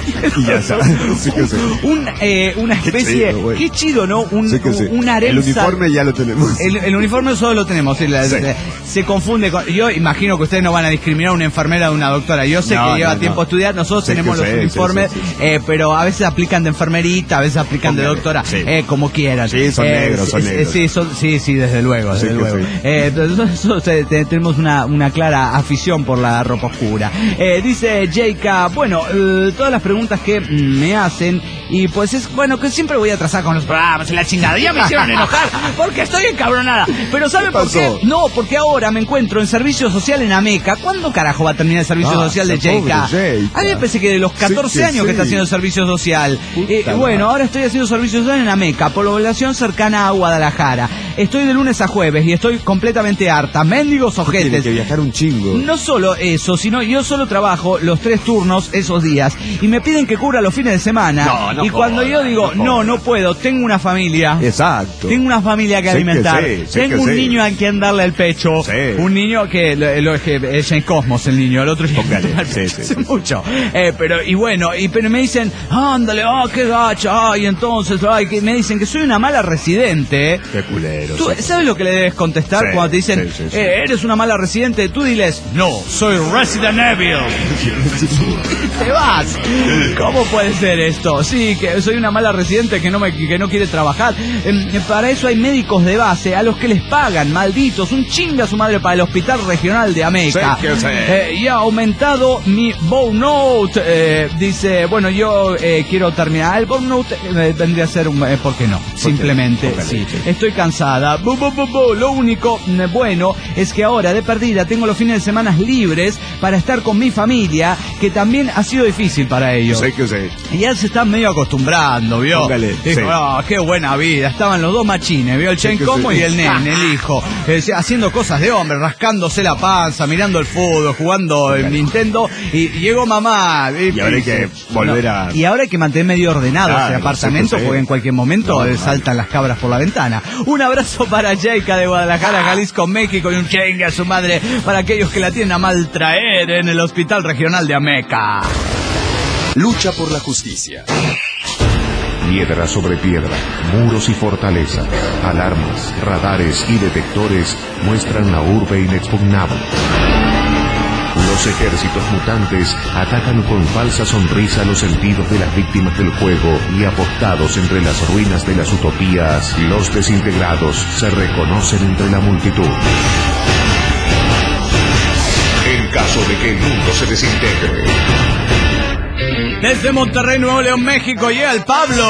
Y ya está. Sí que sí. Un, eh, una Qué especie. chido, güey. Qué chido, ¿no? Un, Sí que sí. un arenza. El uniforme ya lo tenemos. El, el uniforme solo lo tenemos. sí, la- Sí. se, se confunde con. Yo imagino que ustedes no van a discriminar a una enfermera de una doctora. Yo sé No, que lleva no, tiempo no. a estudiar. Nosotros Sí, tenemos que los sí, uniformes, sí, sí, sí. eh, pero a veces aplican de enfermerita, a veces aplican de Póngale, doctora, sí. eh, como quieran. Sí, son Eh, negros, son sí, negros. Sí, son- sí, sí, desde luego, Sí desde que luego. sí. Eh, entonces, nosotros, eh, te- tenemos una, una clara afición por la ropa oscura. Eh, dice Jayka, bueno, eh, todas las preguntas que mm, me hacen, y pues es, bueno, que siempre voy a atrasar con los programas y la chingada. Ya me hicieron enojar porque estoy encabronada. Pero ¿sabe ¿Qué por qué? pasó? No, porque ahora me encuentro en servicio social en Ameca. ¿Cuándo carajo va a terminar el servicio Ah, social de esa pobre Jayka? Jayka. A mí me parece que de los catorce Sí que años que sí. está haciendo servicio social. Puta Eh, bueno, madre. ahora estoy haciendo servicio social en Ameca, población cercana a Guadalajara. Estoy de lunes a jueves y estoy completamente harta. Mendigos Tiene ojetes. que viajar un chingo. No solo eso, sino yo solo trabajo los tres turnos esos días y me piden que cubra los fines de semana. No, no y cuando jodas, yo digo, no no, jodas. no puedo, tengo una familia. Exacto. Tengo una familia que Sí que alimentar. sí, sí Tengo que un sí. niño a quien darle el pecho. Sí. Un niño que lo, lo- es que es en Cosmos el niño, el otro es Póngale, sí, sí, hace sí. mucho. Eh, pero y bueno, y pero me dicen, ándale, ah, qué gacha, ay, entonces, ay, que me dicen que soy una mala residente. Qué culero. ¿Tú sí. sabes lo que le debes contestar Sí, cuando te dicen, sí, sí, sí. eh, eres una mala residente? Tú diles, no, soy Resident Evil. Te vas. ¿Cómo puede ser esto? Sí, que soy una mala residente que no me que no quiere trabajar. Eh, para eso hay médicos de base a los que les pagan, malditos, un chinga su madre para el hospital regional de Ameca. Sí, que sí. Eh, y ha aumentado mi burnout. Eh, dice, bueno, yo eh, quiero terminar. El burnout eh, vendría a ser un, eh, ¿por qué no? Simplemente, Póngale, sí. sí. Estoy cansada. nada. Bu, bu, bu, bu. Lo único mm, bueno es que ahora de perdida tengo los fines de semana libres para estar con mi familia, que también ha sido difícil para ellos. Sí, que sí. Y ya se están medio acostumbrando, ¿vio? Póngale, Dijo, sí. oh, qué buena vida. Estaban los dos machines, ¿vio? El Chen que Como sí. y el nene, el hijo. Eh, haciendo cosas de hombre, rascándose la panza, mirando el fútbol, jugando el Nintendo. Y llegó mamá. Y, Y ahora hay que volver a... Y ahora hay que mantener medio ordenado Claro, ese apartamento, sí, sí. porque en cualquier momento No, eh, no, saltan las cabras por la ventana. Un abrazo para Jaica de Guadalajara, Jalisco, México, y un chengue a su madre para aquellos que la tienen a mal traer en el Hospital Regional de Ameca. Lucha por la justicia. Piedra sobre piedra, muros y fortaleza, alarmas, radares y detectores muestran la urbe inexpugnable. Los ejércitos mutantes atacan con falsa sonrisa los sentidos de las víctimas del juego y apostados entre las ruinas de las utopías, los desintegrados se reconocen entre la multitud. En caso de que el mundo se desintegre. Desde Monterrey, Nuevo León, México, llega el Pablo.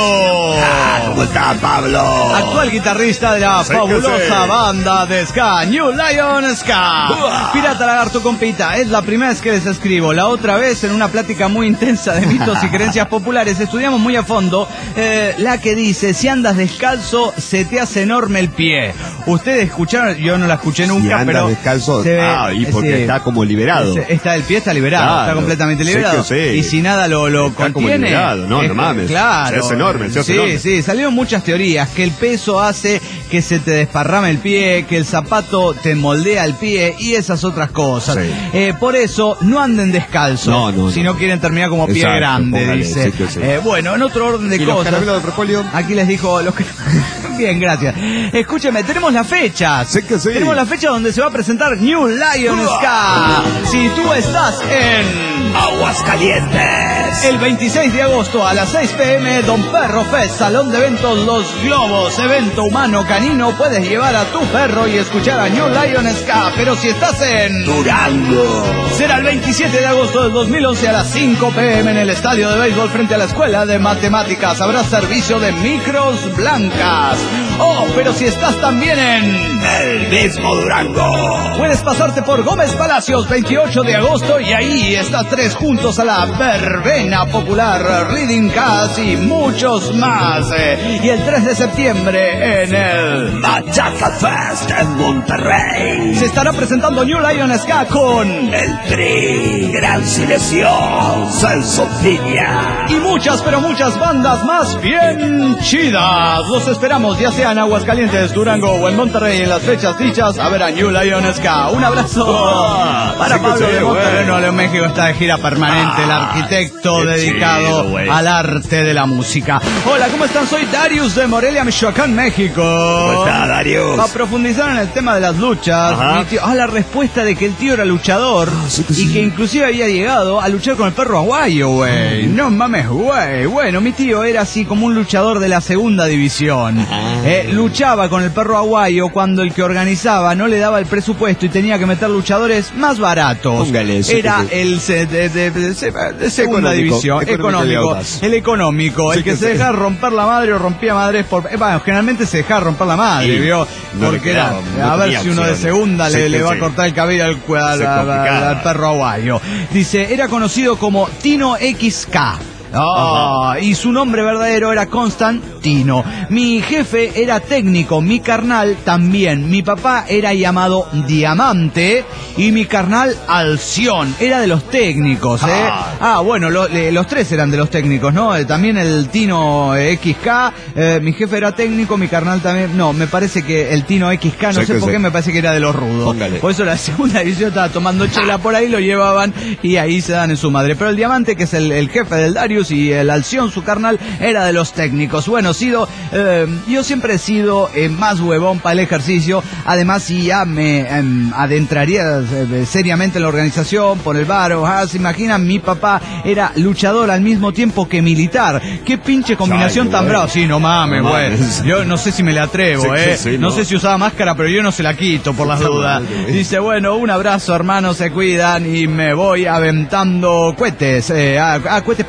Ah, ¿cómo está, Pablo? Actual guitarrista de la Sí, fabulosa que sí. banda de ska, New Lion Ska. Uah. Pirata Lagarto Compita, es la primera vez que les escribo. La otra vez, en una plática muy intensa de mitos y creencias populares, estudiamos muy a fondo eh, la que dice, si andas descalzo, se te hace enorme el pie. Ustedes escucharon, yo no la escuché nunca, Si andas pero... descalzo, se ve- ah, y porque sí. está como liberado. Ese- Está, el pie está liberado, Claro. está completamente Sí liberado. que sí. Y si nada lo, lo Está como contiene. liberado, no, es- no mames. Claro. Se hace enorme, se hace sí, enorme. sí, salieron muchas teorías. Que el peso hace que se te desparrame el pie, que el zapato te moldea el pie y esas otras cosas. Sí. Eh, por eso, no anden descalzos. No, no, si no. no quieren terminar como pie Exacto, grande, póngale, dice. sí que sí. Eh, bueno, en otro orden de ¿Y los cosas. caramelos de propóleo? Aquí les dijo los que... Bien, gracias. Escúcheme, tenemos las fechas. Sí que sí. Tenemos la fecha donde se va a presentar New Lion Ska. Si tú estás en... Aguascalientes. El veintiséis de agosto a las seis pm, Don Perro Fest, Salón de Eventos Los Globos, evento humano canino, puedes llevar a tu perro y escuchar a New Lion Ska, pero si estás en... Durango. Será el veintisiete de agosto del dos mil once a las cinco pm en el estadio de béisbol frente a la Escuela de Matemáticas. Habrá servicio de micros blancas. Oh, pero si estás también en... El mismo Durango. Puedes pasarte por Gómez Palacios, veintiocho de agosto, y ahí estás tres juntos a la verbena popular, Reading Cast y muchos más. Eh, Y el tres de septiembre en el... Machaca Fest en Monterrey. Se estará presentando New Lion Ska con... El Tri, Gran Silencio, Celso Piña. Y muchas, pero muchas bandas más bien chidas. Los esperamos, ya sea en Aguascalientes, Durango o en Monterrey, en las fechas dichas, a ver a New Lion Ska. Un abrazo Ah, para sí que Pablo sí, de Monterrey, güey. Nuevo León, México. Está de gira permanente, el Ah, arquitecto qué dedicado chido, güey. al arte de la música. Hola, ¿cómo están? Soy Darius de Morelia, Michoacán, México. ¿Cómo está, Darius? A profundizar en el tema de las luchas, Ajá. mi tío, ah, la respuesta de que el tío era luchador sí que y sí. que inclusive había llegado a luchar con el perro aguayo, güey. No mames, güey. Bueno, mi tío era así como un luchador de la segunda división. Eh, luchaba con el perro aguayo cuando el que organizaba no le daba el presupuesto y tenía que meter luchadores más baratos. Póngale, sí era que sí. el se- de, de- de- se- de segunda Económico, división, económico económico, de audas. el económico, Sí el que, que se sí. dejaba romper la madre o rompía madres por... eh, bueno, generalmente se dejaba romper la madre, Y ¿vio? no le Porque era, quedaba, no a ver tenía si uno de opciones. segunda Sí le, que le va a sí. cortar el cabello al, cu- al- Se al- complicaba. al perro aguayo. Dice, era conocido como Tino X K. Ah, y su nombre verdadero era Constantino. Mi jefe era técnico, mi carnal también. Mi papá era llamado Diamante y mi carnal Alción. Era de los técnicos, ¿eh? Ah. Ah, bueno, lo- le- los tres eran de los técnicos, ¿no? Eh, también el Tino eh, X K, eh, mi jefe era técnico, mi carnal también. No, me parece que el Tino X K, no Sí sé que por sí. qué, me parece que era de los rudos. Póngale. Por eso la segunda división estaba tomando chela por ahí, lo llevaban y ahí se dan en su madre. Pero el Diamante, que es el, el jefe del Darius, y el Alción, su carnal, era de los técnicos. Bueno, sido, eh, yo siempre he sido eh, más huevón para el ejercicio. Además, si ya me em, adentraría eh, seriamente en la organización, por el bar, ah, se imaginan, mi papá era luchador al mismo tiempo que militar. Qué pinche combinación Ay, tan güey. brava. Sí, no mames, No güey. mames. Yo no sé si me le atrevo, Sí, eh. sí, sí, no no. sé si usaba máscara, pero yo no se la quito por las Puta dudas. madre, güey. Dice, bueno, un abrazo, hermanos, se cuidan y me voy aventando cohetes. Eh, ah, ah, cohetes para que llueva.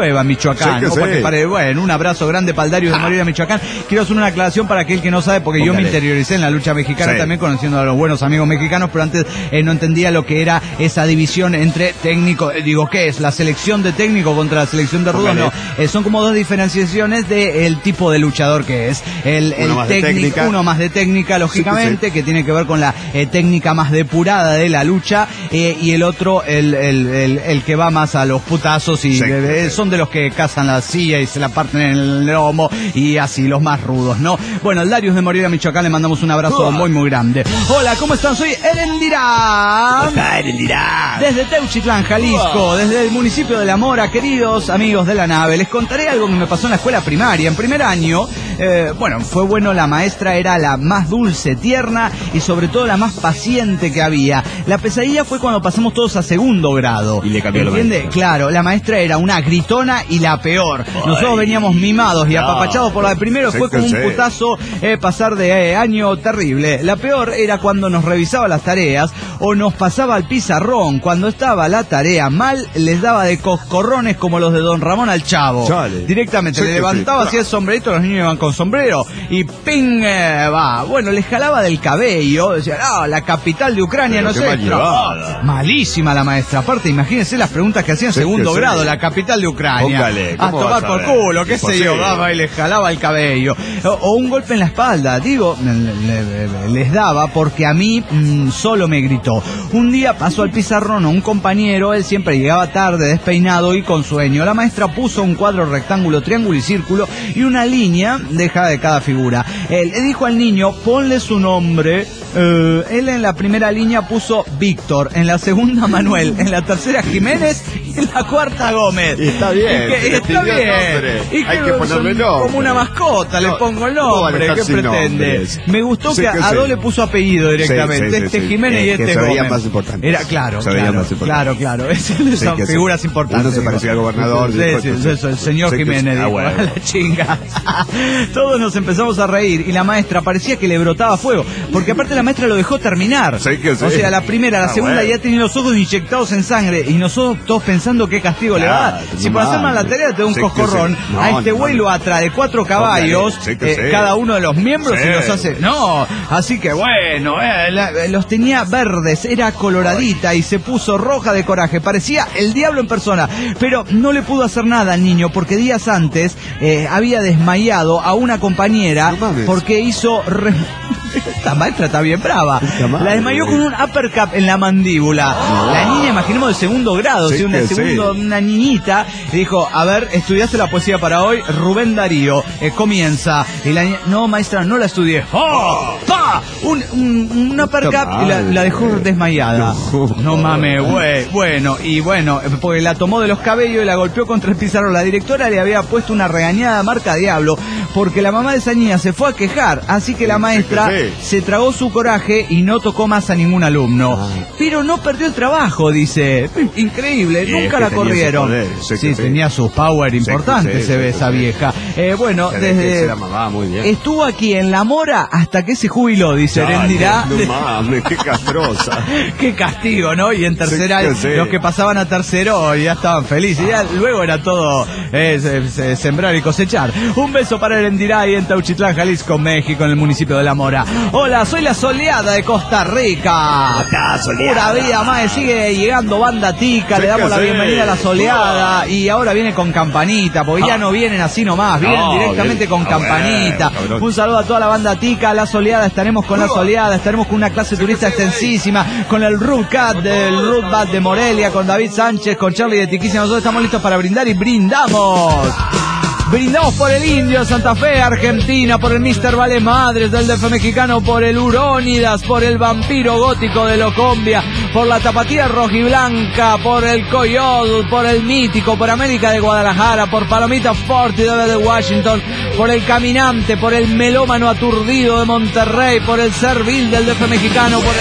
Cueva, Michoacán. Sí, que o para sí. que pare, bueno, un abrazo grande para el Darius de Moreira, Michoacán. Quiero hacer una aclaración para aquel que no sabe, porque Póngale. yo me interioricé en la lucha mexicana Sí. también, conociendo a los buenos amigos mexicanos, pero antes eh, no entendía lo que era esa división entre técnico, eh, digo, ¿qué es? La selección de técnico contra la selección de rudos, no. Eh, son como dos diferenciaciones del tipo de luchador que es. El, el Uno más de técnico, técnica. uno más de técnica, lógicamente, Sí, sí. que tiene que ver con la eh, técnica más depurada de la lucha, eh, y el otro, el, el, el, el que va más a los putazos y Sí, de- sí. son de los que cazan la silla y se la parten en el lomo y así, los más rudos, ¿no? Bueno, al Darius de Moreira, Michoacán, le mandamos un abrazo muy, muy grande. Hola, ¿cómo están? Soy Erendirán. Dirá. Desde Teuchitlán, Jalisco, desde el municipio de La Mora, queridos amigos de la nave, les contaré algo que me pasó en la escuela primaria. En primer año, eh, bueno, fue bueno, la maestra era la más dulce, tierna y sobre todo la más paciente que había. La pesadilla fue cuando pasamos todos a segundo grado. Y le cambió la ¿Entiende? maestra. Claro, la maestra era una gritona y la peor. Nosotros veníamos mimados y no. apapachados por la de primero, Sí, fue como que un sí. putazo eh, pasar de eh, año terrible. La peor era cuando nos revisaba las tareas o nos pasaba al pizarrón. Cuando estaba la tarea mal, les daba de coscorrones como los de Don Ramón al Chavo. Chale. Directamente, Sí, le que levantaba sí. así el sombrerito, los niños iban con sombrero y ¡ping! eh, va. Bueno, les jalaba del cabello, decía, ah, la capital de Ucrania, Pero no qué sé. mal llevada. Malísima la maestra. Aparte, imagínense las preguntas que hacía en Sí, segundo que sí. grado, la capital de Ucrania. Póngale, A ¿cómo tomar vas a por ver? culo, qué sé yo, Imposible. daba y les jalaba el cabello. O, o un golpe en la espalda, digo, le- le- le- les daba porque a mí mm, solo me gritó. Un día pasó al pizarrón a un compañero, él siempre llegaba tarde, despeinado y con sueño. La maestra puso un cuadro rectángulo, triángulo y círculo y una línea deja de cada figura. Él le dijo al niño, ponle su nombre. Eh, él en la primera línea puso Víctor, en la segunda Manuel, en la tercera Jiménez y en la cuarta Gómez. Y está bien, Y que- se le está pidió el bien. nombre. Y Hay que ponerle son nombre. como una mascota, le No, pongo el ¿cómo van a nombre. estar ¿Qué sin pretende? nombres? Me gustó Sí, que que a sí. dos le puso apellido directamente. Sí, sí, este sí, Jiménez sí. y Es que este se veían Gómez. más importantes. Era claro, Se veían claro, más importantes. claro, claro. Esas son que sí. figuras importantes. Uno se digo. parecía al gobernador, Sí, dijo, sí, sí, sí, eso, el señor sí que sí. Jiménez Ah, dijo, bueno. a la chinga. Todos nos empezamos a reír y la maestra parecía que le brotaba fuego, porque aparte la maestra lo dejó terminar. Sí que sí. O sea, la primera, la Ah, segunda bueno. ya tenía los ojos inyectados en sangre y nosotros todos pensando qué castigo le va a dar. Claro, Si no por hacer mal la mames. tarea te da un Sí que coscorrón, sí. No, a este no, güey no. lo atrae cuatro caballos, Póngale, sí que eh, sí. cada uno de los miembros Sí. y los hace... No, así que bueno, eh, la- los tenía verdes, era coloradita y se puso roja de coraje, parecía el diablo en persona, pero no le pudo hacer nada al niño porque días antes eh, había desmayado a una compañera No mames. porque hizo... re- Esta maestra está bien brava. Puta madre, La desmayó güey. con un uppercut en la mandíbula. La niña, imaginemos, de segundo grado, Sí ¿sí? una, que sí. segundo, una niñita, y dijo, a ver, ¿estudiaste la poesía para hoy? Rubén Darío, eh, comienza. Y la niña, no, maestra, no la estudié. ¡Oh! ¡Pa! Un, un, un uppercut y la, la dejó desmayada. No. No mames, güey. Bueno, y bueno, eh, porque la tomó de los cabellos y la golpeó contra el pizarrón. La directora le había puesto una regañada marca diablo, porque la mamá de esa niña se fue a quejar, así que la maestra sí. se tragó su coraje y no tocó más a ningún alumno. Ay. Pero no perdió el trabajo, dice. Increíble, Y nunca es que la tenía corrieron. ese poder, sí que sí, sí. tenía sus power Sí que importantes, sí, se sí ve que esa sí. vieja. Eh, bueno, Se ve que desde... se la mamá muy bien. Estuvo aquí en La Mora hasta que se jubiló, dice Erendirá. No mames, qué castrosa. Qué castigo, ¿no? Y en tercera, Sí, sí. los que pasaban a tercero ya estaban felices. Ya luego era todo eh, se- se- sembrar y cosechar. Un beso para Erendirá ahí en Teuchitlán, Jalisco, México, en el municipio de La Mora. Hola, soy la Soleada de Costa Rica. Acá, Soleada. Pura vida, mae, sigue llegando Banda Tica, Sí le damos que la sí. bienvenida a la Soleada y ahora viene con campanita, porque ya no vienen así nomás, vienen No, directamente bien. con Ah, campanita. bueno, cabrón. Un saludo a toda la Banda Tica, la Soleada, estaremos con la Soleada, estaremos con una clase turista extensísima, con el Root Cat del Root Bat de Morelia, con David Sánchez, con Charlie de Tiquísima. Nosotros estamos listos para brindar y brindamos. Brindamos por el Indio Santa Fe, Argentina, por el mister Vale Madres del D F mexicano, por el Urónidas, por el Vampiro Gótico de Locombia, por la Tapatía Rojiblanca, por el Coyol, por el Mítico, por América de Guadalajara, por Palomita Forti de Washington, por el Caminante, por el Melómano Aturdido de Monterrey, por el Servil del D F mexicano, por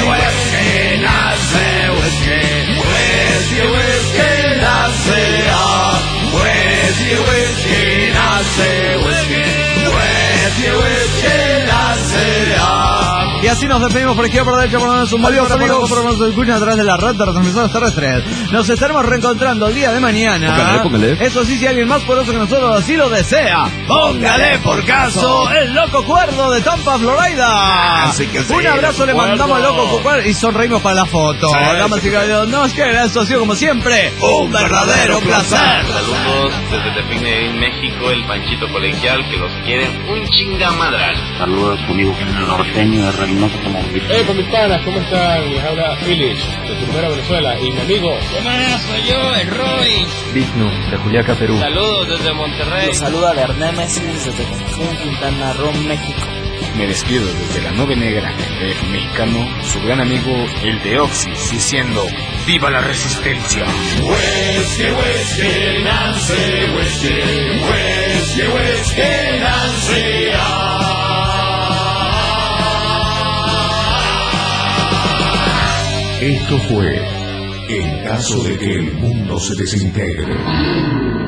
el... Y así nos despedimos por izquierda, por derecha, por menos un valioso amigos, por nos escuchan a través de la red de retransmisiones terrestres. Nos estaremos reencontrando el día de mañana. Póngale, póngale. Eso sí, si alguien más poderoso que nosotros así lo desea, póngale por caso el Loco Cuerdo de Tampa, Florida. Así que sí, un abrazo le Loco mandamos al Cuerdo. Loco Cuerdo y sonreímos para la foto. Sí, Damas y caballeros, no, es que eso ha sido como siempre un verdadero placer. Saludos desde Tepine, México, el Panchito Colegial, que los quieren un chingamadral. Saludos conmigo, el norteño de Reynoso como Eh, con mis panas, ¿cómo están? Les habla Illich, de Primera Venezuela, y mi amigo... ¿Qué más? Soy yo, el Roy. Digno, de Juliaca, Perú. Saludos desde Monterrey. Los saluda de Némesis desde Cancún, Quintana Roo, México. Me despido desde la nube negra del mexicano, su gran amigo el Deoxys, diciendo ¡viva la resistencia! Whisky, whisky, Nancy, whisky, whisky, whisky, Nancy. Esto fue En caso de que el mundo se desintegre.